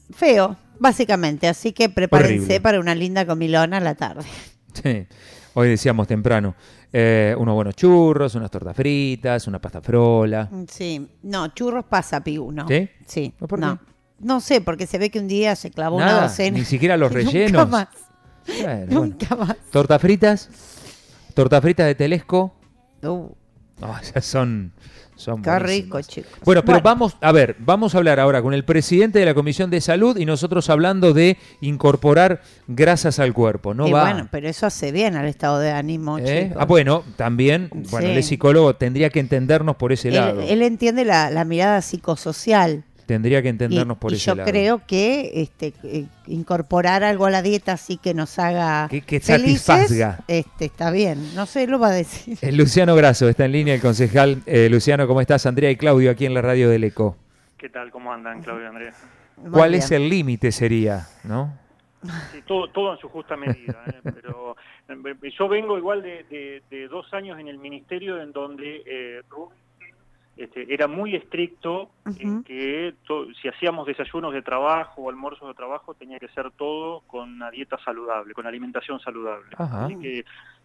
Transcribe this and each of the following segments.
Feo, básicamente. Así que prepárense Horrible. para una linda comilona a la tarde. Sí. Hoy decíamos temprano, unos buenos churros, unas tortas fritas, una pasta frola. Sí, no, churros pasa, Pigu, no. ¿Sí? Sí, ¿No? ¿Por qué? no. No sé, porque se ve que un día se clavó una Nada, docena ni siquiera los y nunca rellenos. más, Bueno. nunca más. Tortas fritas de Telesco. Uh, Esas son qué rico, buenísimas. chicos. Bueno, pero Bueno, vamos a hablar ahora con el presidente de la Comisión de Salud y nosotros hablando de incorporar grasas al cuerpo. No y bueno, va. pero eso hace bien al estado de ánimo, chicos. Bueno, también, bueno, él es Sí. psicólogo, tendría que entendernos por ese Él, lado. él entiende la mirada psicosocial. Tendría que Y, entendernos por y ese yo lado. creo que incorporar algo a la dieta así que nos haga Que felices, satisfazga. está bien. No sé, lo va a decir. Luciano Grasso está en línea, el concejal. Luciano, ¿cómo estás? Andrea y Claudio aquí en la radio del ECO. ¿Qué tal? ¿Cómo andan, Claudio y Andrés? Muy ¿Cuál es bien. el límite sería, no? Sí, todo en su justa medida, pero yo vengo igual de 2 años en el ministerio en donde Rubén era muy estricto en Ujú. que si hacíamos desayunos de trabajo o almuerzos de trabajo tenía que ser todo con una dieta saludable, con alimentación saludable. Ajá. Así que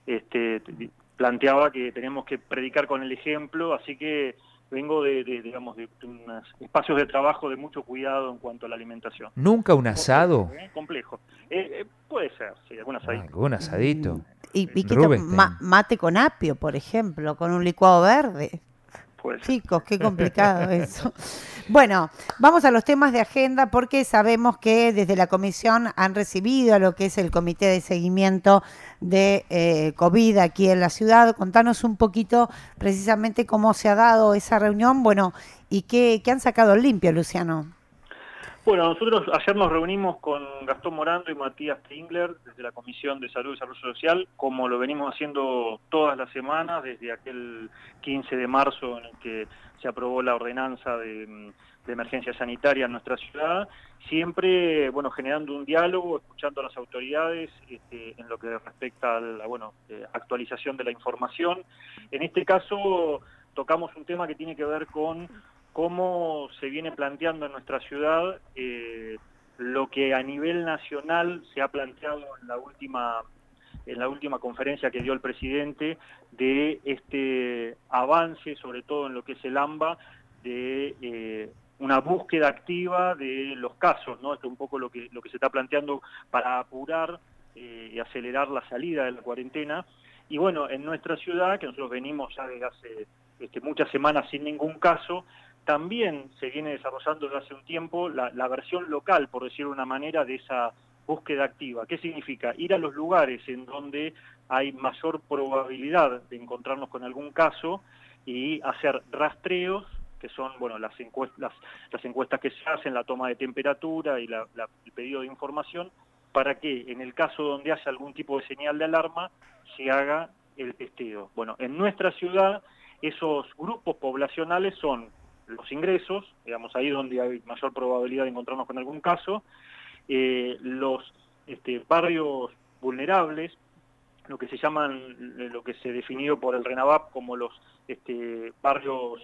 planteaba que tenemos que predicar con el ejemplo, así que vengo digamos, de unos espacios de trabajo de mucho cuidado en cuanto a la alimentación. ¿Nunca un asado? Complejo, ¿eh? Complejo. Puede ser, sí, algún asadito. ¿Algún asadito? Y que Rubinstein. mate con apio, por ejemplo, con un licuado verde. Puede ser. Chicos, qué complicado eso. Bueno, vamos a los temas de agenda porque sabemos que desde la comisión han recibido a lo que es el comité de seguimiento de COVID aquí en la ciudad. Contanos un poquito precisamente cómo se ha dado esa reunión, bueno, y qué han sacado limpio, Luciano. Bueno, nosotros ayer nos reunimos con Gastón Morando y Matías Tingler desde la Comisión de Salud y Desarrollo Social, como lo venimos haciendo todas las semanas, desde aquel 15 de marzo en el que se aprobó la ordenanza de emergencia sanitaria en nuestra ciudad, siempre, bueno, generando un diálogo, escuchando a las autoridades en lo que respecta a la, actualización de la información. En este caso tocamos un tema que tiene que ver con cómo se viene planteando en nuestra ciudad lo que a nivel nacional se ha planteado en la última conferencia que dio el presidente de este avance, sobre todo en lo que es el AMBA, de una búsqueda activa de los casos, ¿no? Esto es un poco lo que se está planteando para apurar y acelerar la salida de la cuarentena. Y bueno, en nuestra ciudad, que nosotros venimos ya desde hace muchas semanas sin ningún caso, también se viene desarrollando desde hace un tiempo la versión local, por decirlo de una manera, de esa búsqueda activa. ¿Qué significa? Ir a los lugares en donde hay mayor probabilidad de encontrarnos con algún caso y hacer rastreos, que son las encuestas que se hacen, la toma de temperatura y el pedido de información, para que en el caso donde haya algún tipo de señal de alarma se haga el testeo. Bueno, en nuestra ciudad esos grupos poblacionales son los ingresos, digamos ahí donde hay mayor probabilidad de encontrarnos con algún caso, los barrios vulnerables, lo que se llaman, lo que se definió por el RENAVAP como los barrios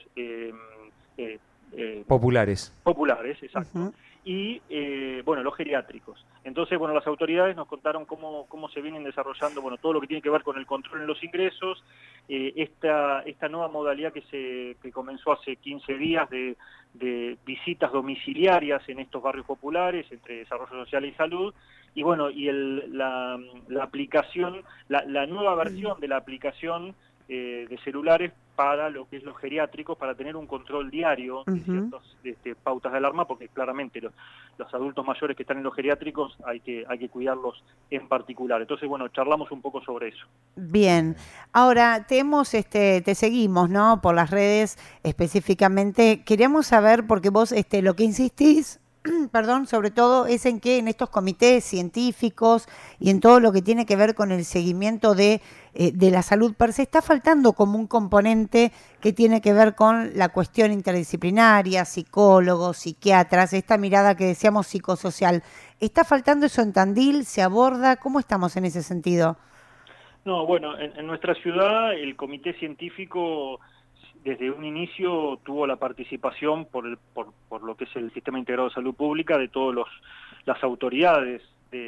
Populares. populares, exacto, Uh-huh. y los geriátricos. Entonces, las autoridades nos contaron cómo se vienen desarrollando, todo lo que tiene que ver con el control en los ingresos, esta nueva modalidad que comenzó hace 15 días de visitas domiciliarias en estos barrios populares, entre desarrollo social y salud, y la aplicación, la nueva versión de la aplicación de celulares para lo que es los geriátricos, para tener un control diario de Uh-huh. ciertas pautas de alarma, porque claramente los adultos mayores que están en los geriátricos hay que cuidarlos en particular. Entonces, charlamos un poco sobre eso. Bien, ahora te seguimos, ¿no? Por las redes específicamente. Queríamos saber, porque vos lo que insistís, perdón, sobre todo es en que en estos comités científicos y en todo lo que tiene que ver con el seguimiento de la salud per se, está faltando como un componente que tiene que ver con la cuestión interdisciplinaria, psicólogos, psiquiatras, esta mirada que decíamos psicosocial. ¿Está faltando eso en Tandil? ¿Se aborda? ¿Cómo estamos en ese sentido? No, en nuestra ciudad el comité científico desde un inicio tuvo la participación por lo que es el Sistema Integrado de Salud Pública de todas las autoridades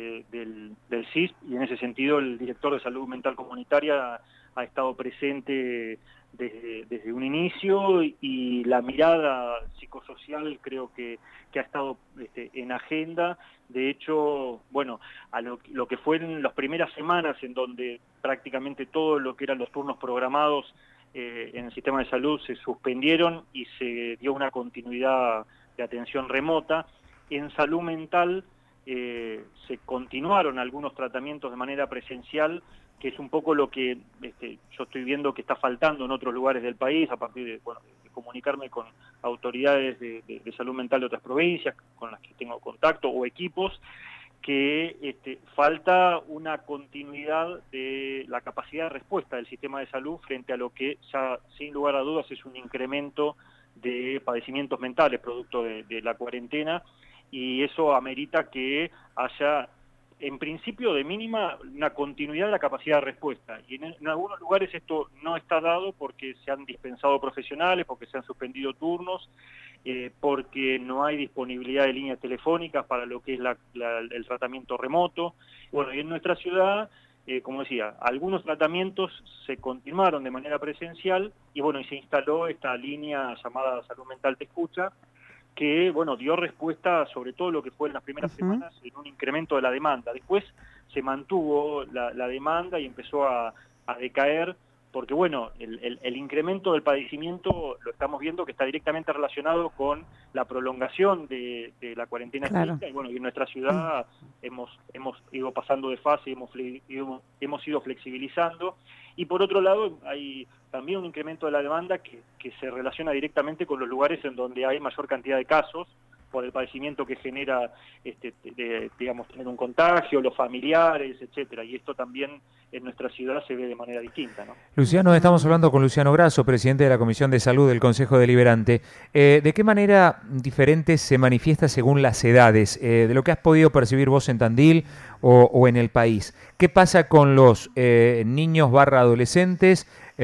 del CISP, y en ese sentido el director de Salud Mental Comunitaria ha estado presente desde un inicio, y la mirada psicosocial creo que ha estado en agenda. De hecho, bueno, a lo que fue en las primeras semanas, en donde prácticamente todo lo que eran los turnos programados en el sistema de salud se suspendieron y se dio una continuidad de atención remota. En salud mental se continuaron algunos tratamientos de manera presencial, que es un poco lo que yo estoy viendo que está faltando en otros lugares del país, a partir de comunicarme con autoridades de salud mental de otras provincias con las que tengo contacto, o equipos, que falta una continuidad de la capacidad de respuesta del sistema de salud frente a lo que ya sin lugar a dudas es un incremento de padecimientos mentales producto de la cuarentena, y eso amerita que haya, en principio de mínima, una continuidad de la capacidad de respuesta. Y en algunos lugares esto no está dado porque se han dispensado profesionales, porque se han suspendido turnos, porque no hay disponibilidad de líneas telefónicas para lo que es el tratamiento remoto. Bueno, y en nuestra ciudad, como decía, algunos tratamientos se continuaron de manera presencial, y bueno, y se instaló esta línea llamada Salud Mental Te Escucha, que bueno, dio respuesta sobre todo lo que fue en las primeras semanas en un incremento de la demanda. Después se mantuvo la demanda y empezó a decaer, porque bueno, el incremento del padecimiento lo estamos viendo que está directamente relacionado con la prolongación de la cuarentena estricta, y bueno, y en nuestra ciudad hemos ido pasando de fase, hemos ido flexibilizando, y por otro lado hay también un incremento de la demanda que se relaciona directamente con los lugares en donde hay mayor cantidad de casos, por el padecimiento que genera, digamos, tener un contagio, los familiares, etcétera, y esto también en nuestra ciudad se ve de manera distinta, ¿no? Luciano, estamos hablando con Luciano Grasso, presidente de la Comisión de Salud del Consejo Deliberante. ¿De qué manera diferente se manifiesta según las edades? De lo que has podido percibir vos en Tandil o en el país. ¿Qué pasa con los niños / adolescentes,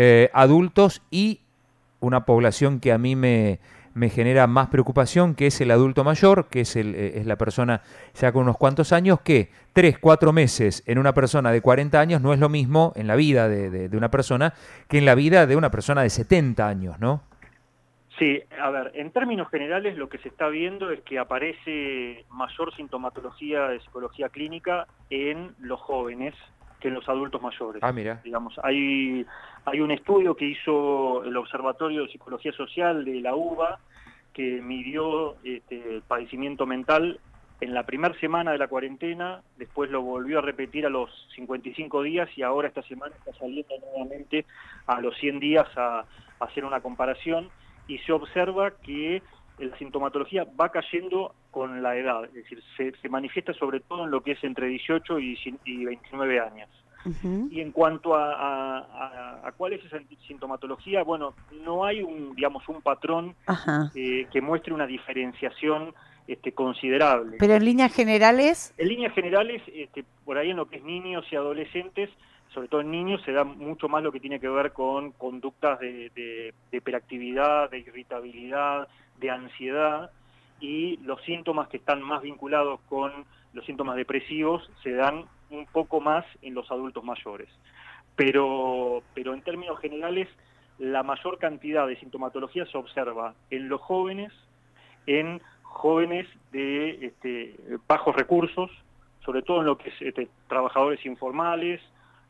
adultos y una población que a mí me genera más preocupación, que es el adulto mayor, que es la persona ya con unos cuantos años, que 3, 4 meses en una persona de 40 años no es lo mismo en la vida de una persona que en la vida de una persona de 70 años, ¿no? Sí, a ver, en términos generales lo que se está viendo es que aparece mayor sintomatología de psicología clínica en los jóvenes que en los adultos mayores. Ah, mira. Digamos, hay un estudio que hizo el Observatorio de Psicología Social de la UBA que midió el padecimiento mental en la primera semana de la cuarentena, después lo volvió a repetir a los 55 días y ahora esta semana está saliendo nuevamente a los 100 días a hacer una comparación, y se observa que la sintomatología va cayendo con la edad, es decir, se manifiesta sobre todo en lo que es entre 18 y 29 años. Y en cuanto a cuál es esa sintomatología, bueno, no hay un patrón que muestre una diferenciación considerable. Pero en líneas generales... En líneas generales, por ahí en lo que es niños y adolescentes, sobre todo en niños, se da mucho más lo que tiene que ver con conductas de hiperactividad, de irritabilidad, de ansiedad, y los síntomas que están más vinculados con los síntomas depresivos se dan un poco más en los adultos mayores. Pero en términos generales, la mayor cantidad de sintomatología se observa en los jóvenes, en jóvenes de bajos recursos, sobre todo en lo que es trabajadores informales,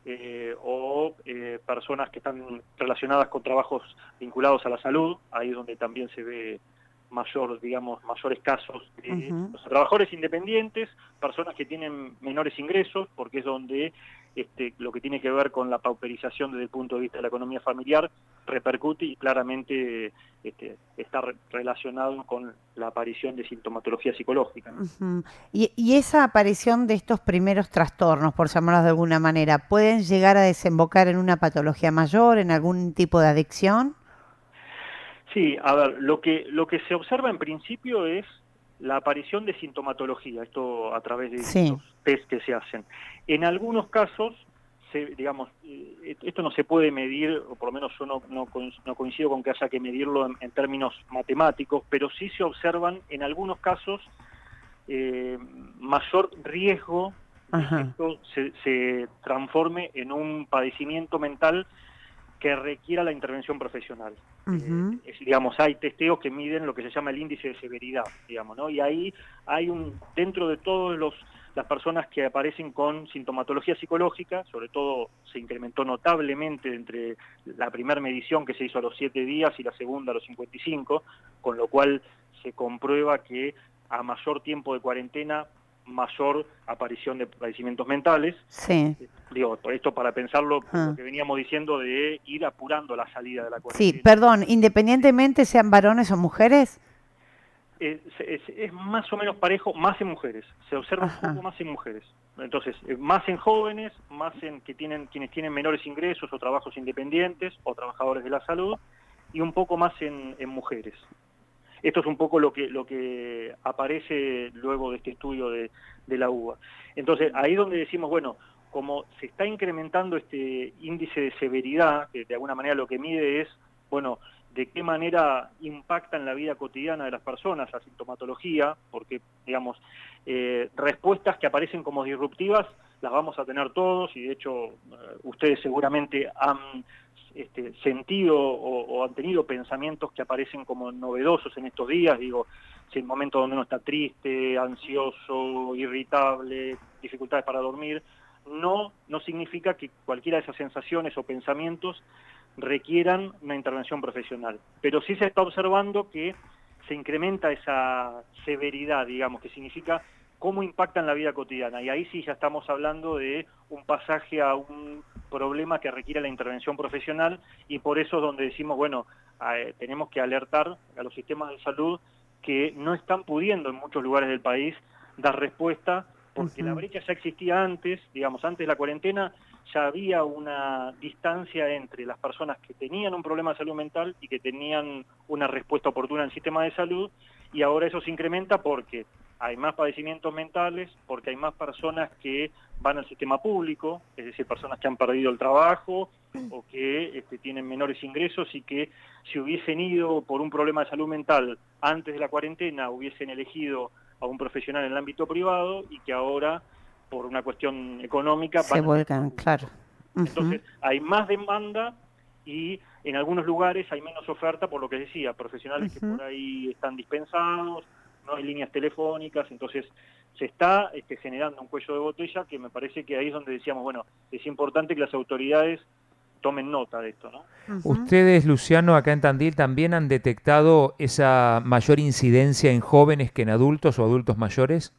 o personas que están relacionadas con trabajos vinculados a la salud, ahí es donde también se ve mayores casos de los trabajadores independientes, personas que tienen menores ingresos, porque es donde lo que tiene que ver con la pauperización desde el punto de vista de la economía familiar repercute y claramente está relacionado con la aparición de sintomatología psicológica, ¿no? Y esa aparición de estos primeros trastornos, por llamarlos de alguna manera, ¿pueden llegar a desembocar en una patología mayor, en algún tipo de adicción? Sí, a ver, lo que se observa en principio es la aparición de sintomatología, esto a través de distintos test que se hacen. En algunos casos digamos, esto no se puede medir, o por lo menos yo no coincido con que haya que medirlo en términos matemáticos, pero sí se observan en algunos casos mayor riesgo de que Ajá. esto se transforme en un padecimiento mental que requiera la intervención profesional. Ujú. Digamos, hay testeos que miden lo que se llama el índice de severidad, digamos, ¿no? Y ahí hay dentro de todos las personas que aparecen con sintomatología psicológica, sobre todo se incrementó notablemente entre la primera medición que se hizo a los 7 días y la segunda a los 55, con lo cual se comprueba que a mayor tiempo de cuarentena, mayor aparición de padecimientos mentales. Sí. Digo, por esto para pensarlo, por lo Ah. que veníamos diciendo de ir apurando la salida de la Sí, cuarentena. perdón, independientemente sean varones o mujeres. Es más o menos parejo, más en mujeres, se observa un poco Ajá. más en mujeres. Entonces, más en jóvenes, más en quienes tienen menores ingresos o trabajos independientes o trabajadores de la salud, y un poco más en mujeres. Esto es un poco lo que aparece luego de este estudio de la UBA. Entonces, ahí donde decimos, bueno, como se está incrementando este índice de severidad, que de alguna manera lo que mide es, bueno, de qué manera impacta en la vida cotidiana de las personas la sintomatología, porque, digamos, respuestas que aparecen como disruptivas las vamos a tener todos, y de hecho ustedes seguramente han sentido o han tenido pensamientos que aparecen como novedosos en estos días, digo, si el momento donde uno está triste, ansioso, irritable, dificultades para dormir, no significa que cualquiera de esas sensaciones o pensamientos requieran una intervención profesional. Pero sí se está observando que se incrementa esa severidad, digamos, que significa cómo impacta en la vida cotidiana. Y ahí sí ya estamos hablando de un pasaje a un problema que requiere la intervención profesional, y por eso es donde decimos, bueno, tenemos que alertar a los sistemas de salud que no están pudiendo en muchos lugares del país dar respuesta, porque la Ujú. brecha ya existía antes, digamos, antes de la cuarentena ya había una distancia entre las personas que tenían un problema de salud mental y que tenían una respuesta oportuna en el sistema de salud, y ahora eso se incrementa porque hay más padecimientos mentales, porque hay más personas que van al sistema público, es decir, personas que han perdido el trabajo o que tienen menores ingresos, y que si hubiesen ido por un problema de salud mental antes de la cuarentena hubiesen elegido a un profesional en el ámbito privado, y que ahora, por una cuestión económica, Se van al sistema vuelcan, claro. público. Ujú. Entonces, hay más demanda y en algunos lugares hay menos oferta, por lo que decía, profesionales que Ujú. por ahí están dispensados, no hay líneas telefónicas, entonces se está generando un cuello de botella que me parece que ahí es donde decíamos, bueno, es importante que las autoridades tomen nota de esto, ¿no? Ujú. Ustedes, Luciano, acá en Tandil también han detectado esa mayor incidencia en jóvenes que en adultos o adultos mayores.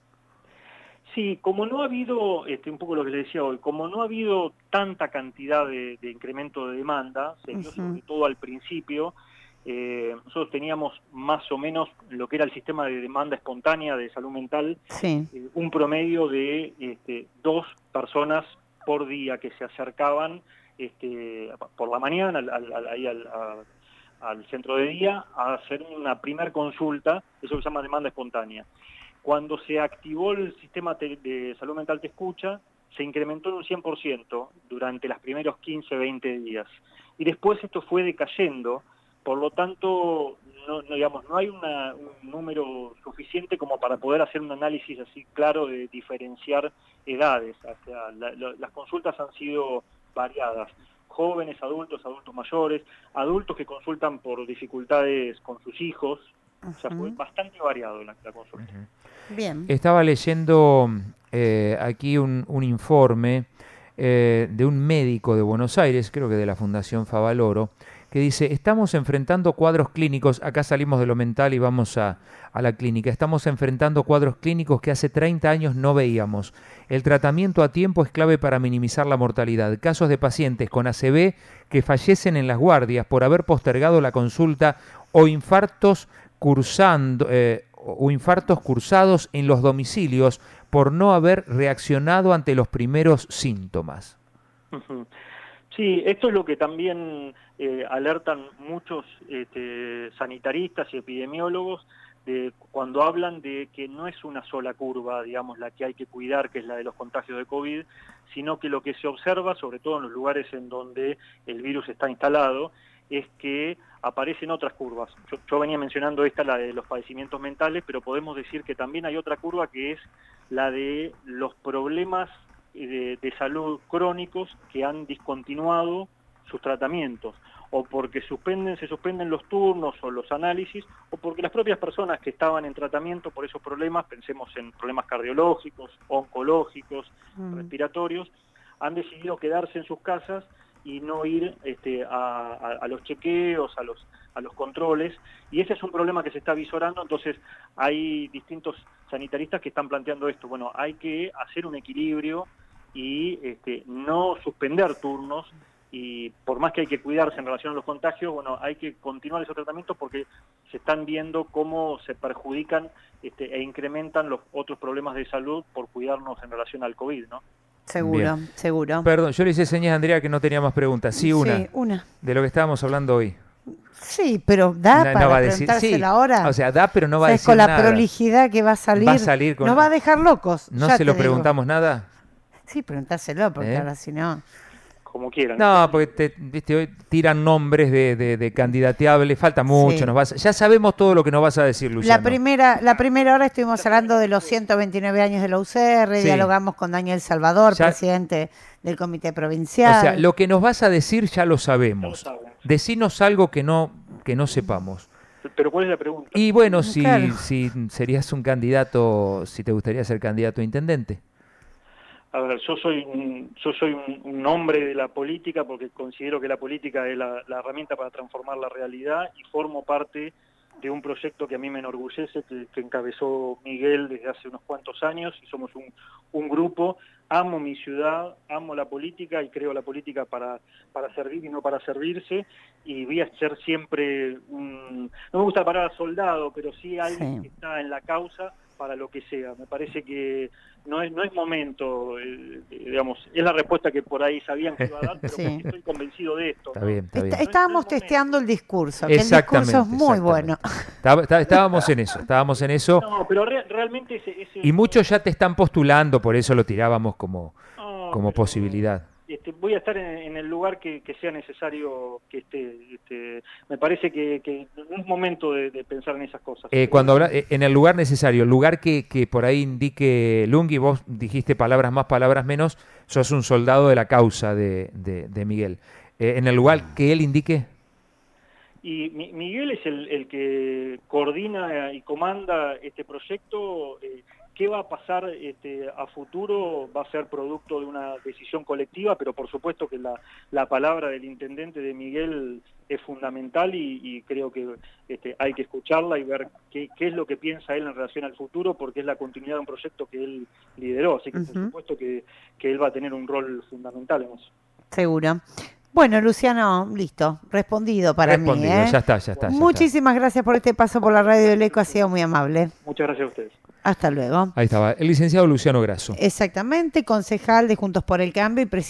Sí, como no ha habido, un poco lo que les decía hoy, como no ha habido tanta cantidad de incremento de demanda, se vio Ujú. sobre todo al principio. Nosotros teníamos más o menos lo que era el sistema de demanda espontánea de salud mental, Sí. un promedio de 2 personas por día que se acercaban por la mañana al centro de día a hacer una primer consulta, eso se llama demanda espontánea. Cuando se activó el sistema de salud mental Te Escucha, se incrementó en un 100% durante los primeros 15, 20 días. Y después esto fue decayendo, por lo tanto, no hay un número suficiente como para poder hacer un análisis así claro de diferenciar edades. O sea, las consultas han sido variadas. Jóvenes, adultos, adultos mayores, adultos que consultan por dificultades con sus hijos. O sea, fue Ujú. bastante variado la consulta. Ujú. Bien. Estaba leyendo aquí un informe de un médico de Buenos Aires, creo que de la Fundación Favaloro, que dice, estamos enfrentando cuadros clínicos, acá salimos de lo mental y vamos a la clínica, estamos enfrentando cuadros clínicos que hace 30 años no veíamos. El tratamiento a tiempo es clave para minimizar la mortalidad. Casos de pacientes con ACV que fallecen en las guardias por haber postergado la consulta o infartos o infartos cursados en los domicilios por no haber reaccionado ante los primeros síntomas. Ujú. Sí, esto es lo que también alertan muchos sanitaristas y epidemiólogos, cuando hablan de que no es una sola curva, digamos, la que hay que cuidar, que es la de los contagios de COVID, sino que lo que se observa, sobre todo en los lugares en donde el virus está instalado, es que aparecen otras curvas. Yo venía mencionando la de los padecimientos mentales, pero podemos decir que también hay otra curva que es la de los problemas de salud crónicos que han discontinuado sus tratamientos, o porque se suspenden los turnos o los análisis, o porque las propias personas que estaban en tratamiento por esos problemas, pensemos en problemas cardiológicos, oncológicos, respiratorios, han decidido quedarse en sus casas y no ir a los chequeos, a los controles, y ese es un problema que se está visorando. Entonces hay distintos sanitaristas que están planteando esto. Bueno, hay que hacer un equilibrio y no suspender turnos, y por más que hay que cuidarse en relación a los contagios, bueno, hay que continuar esos tratamientos porque se están viendo cómo se perjudican e incrementan los otros problemas de salud por cuidarnos en relación al COVID, ¿no? Seguro, Bien. seguro. Perdón, yo le hice señas a Andrea que no tenía más preguntas. Sí, una. De lo que estábamos hablando hoy. Sí, pero da No, para no va a decir, preguntársela sí, ahora. o sea, da, pero no va a decir con la nada. prolijidad que va a salir con... nos va a dejar locos. ¿No ya se lo preguntamos nada? Sí, preguntárselo, porque ahora si no... Como quieran. No, porque viste, hoy tiran nombres de candidateables, falta mucho, Sí. ya sabemos todo lo que nos vas a decir, Luciano. La primera hora estuvimos hablando de los 129 años de la UCR, Sí. Dialogamos con Daniel Salvador, presidente del Comité Provincial. O sea, lo que nos vas a decir ya lo sabemos. Decinos algo que no sepamos. Pero ¿cuál es la pregunta? Y bueno, Claro. si serías un candidato, si te gustaría ser candidato a intendente. A ver, yo soy un hombre de la política porque considero que la política es la herramienta para transformar la realidad, y formo parte de un proyecto que a mí me enorgullece, que encabezó Miguel desde hace unos cuantos años, y somos un grupo. Amo mi ciudad, amo la política y creo la política para servir y no para servirse, y voy a ser siempre no me gusta la palabra soldado, pero sí alguien que está en la causa para lo que sea. Me parece que no es momento, digamos, es la respuesta que por ahí sabían que iba a dar, pero estoy convencido de esto. Está bien, está bien. Estábamos testeando el discurso, que el discurso es muy bueno. Estábamos en eso. No, pero realmente y muchos ya te están postulando, por eso lo tirábamos como posibilidad. Voy a estar en el lugar que sea necesario que esté. Me parece que no es momento de pensar en esas cosas. Cuando habla en el lugar necesario, el lugar que por ahí indique Lungui, vos dijiste palabras más, palabras menos, sos un soldado de la causa de Miguel. ¿En el lugar que él indique? Y Miguel es el que coordina y comanda este proyecto. ¿Qué va a pasar a futuro? Va a ser producto de una decisión colectiva, pero por supuesto que la palabra del intendente de Miguel es fundamental, y creo que hay que escucharla y ver qué es lo que piensa él en relación al futuro, porque es la continuidad de un proyecto que él lideró, así que por supuesto que él va a tener un rol fundamental en eso. Seguro. Bueno, Luciano, listo, respondido para mí. Ya está. Muchísimas gracias por este paso por la Radio del Eco, ha sido muy amable. Muchas gracias a ustedes. Hasta luego. Ahí estaba, el licenciado Luciano Grasso. Exactamente, concejal de Juntos por el Cambio y presidente